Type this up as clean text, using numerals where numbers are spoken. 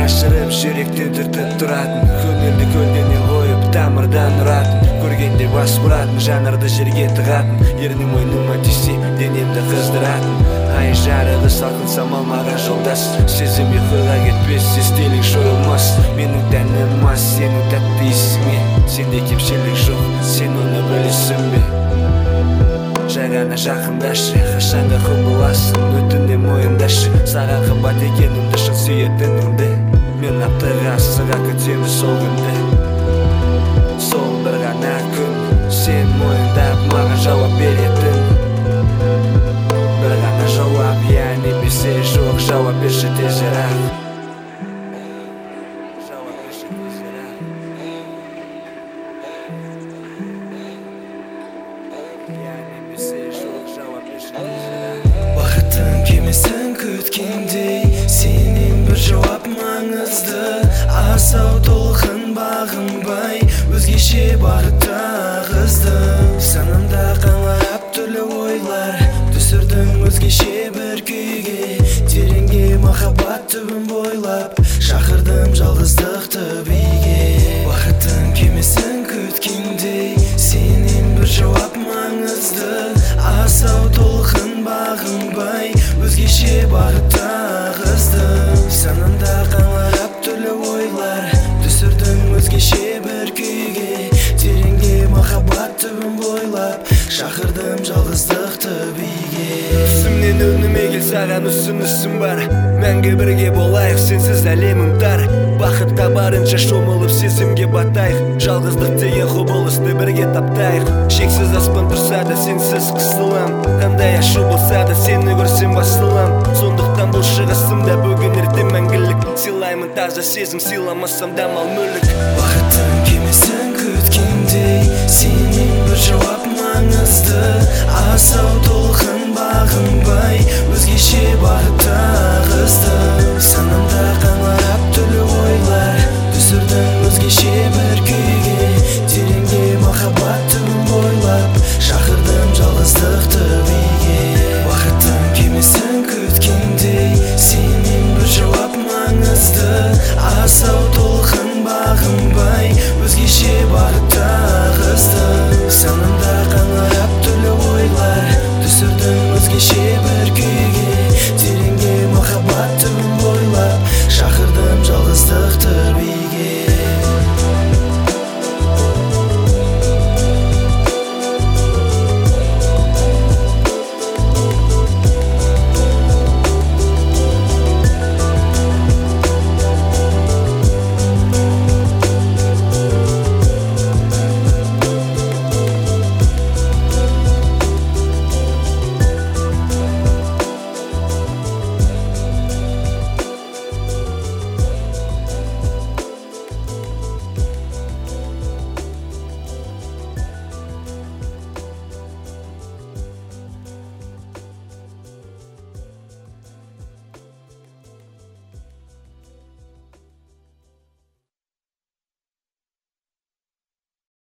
ашырып жүректен түртіп тұратын, көңілді көлденен қойып тамырдан ұратын, көргенде бас бұратын, жанарды жерге тығатын, ернің мойныма тисе денемді қыздыратын. Ай жарығы салқын самал маған жолдас, сезім ұйқыға кетпес, естелік жойылмас. Менің тәнім мас, сенің тәтті иісіңе, сенде кемшілік жоқ, сен оны білесің бе? Жай ғана жақындашы, қашанға құбыласың, өтінем мойындашы, саған қымбат екенімді, шын сүйетінімді. Мен аптыға сыға күтемін сол күнді, сол бір ғана күн, сен мойындап маған жауап беретін. Бір ғана жауап, я немесе жоқ, жауап берші тезірек. Бақыттың кемесін күткендей, сенен бір жауап маңызды. Асау толқын бағынбай, өзгеше бағытта ағызды. Санамда қаңырап түрлі ойлар, түсірдің өзгеше бір күйге. Тереңге махаббат түбін бойлап, шақырдым жалғыздықты биге. Бақыттың кемесін күткендей, сенен бір жауап маңызды. Асау толқын бағынбай, өзгеше бағытта ағызды. Санамда қаңырап түрлі ойлар, түсірдің өзгеше бір күйге. Тереңге махаббат түбін бойлап, шақырдым жалғыздықты биге. Түсімнен өніме кел, саған ұсынысым бар, мәңгі бірге болайық, сенсіз әлемім тар. Бақытқа барынша шомылып сезімге батайық, жалғыздық деген құбылысты бірге таптайық. Шексіз аспан тұрса да сенсіз қысылам, қандай ашу болса да сені көрсем басылам. Сондықтан бұл шығысымда бүгін ертең мәңгілік, сыйлаймын таза сезім, сыйламасам да мал мүлік. Бақыттың кемесін күткендей, сенен бір жауап маңызды. Асау толқын бағынбай, өзгеше бағытта ағызды. Санамда қаңырап түрлі ойлар, түсірдің өзгеше бір күй.